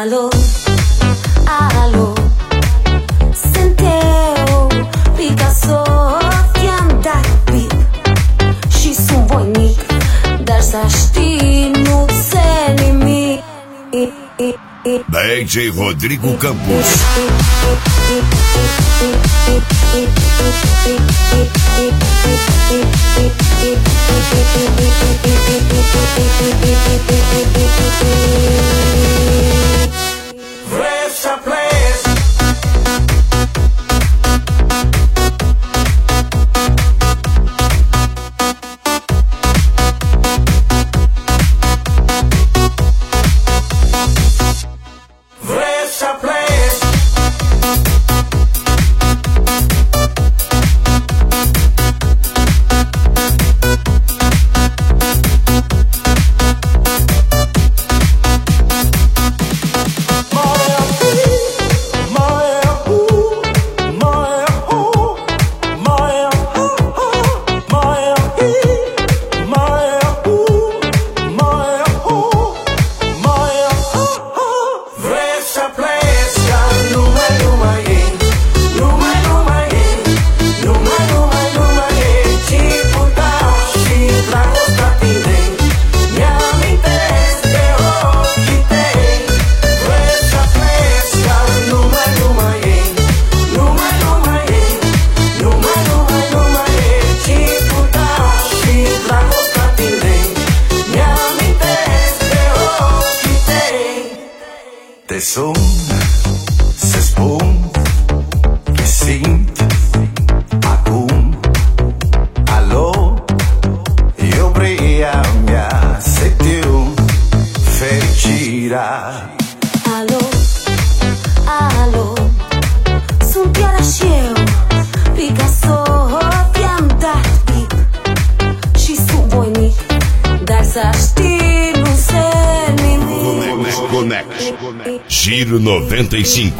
Alo, alo, sunt eu, Picasso. Ți-am dat pic și sunt voinic, dar să știi, nu ți nimic. DJ Rodrigo Campos. Fresh place. Te sun să spun ce simt acum. Alo, iubrea mea, se tiu fericirea. Alo, alo, sunt iarăși eu, Picasso. Ți-am dat pic și sunt voinic, dar să știi, nu se nimic. Conex. Giro 95.